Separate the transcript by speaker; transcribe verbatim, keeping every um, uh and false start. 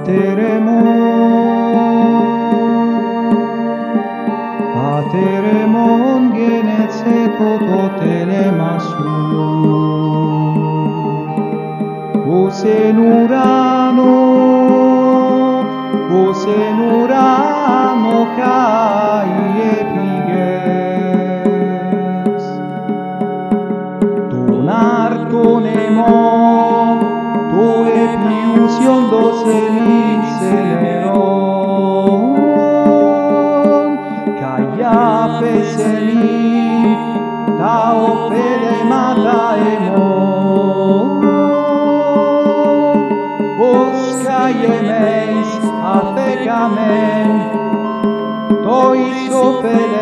Speaker 1: Pateremon genetse toto telemasu Osenurano Osenurano kai epiges Tonar tonemon To epiusion dosemin semeron Kaya pesemin Tao fede mata emon Yemeis afecamen, tois opere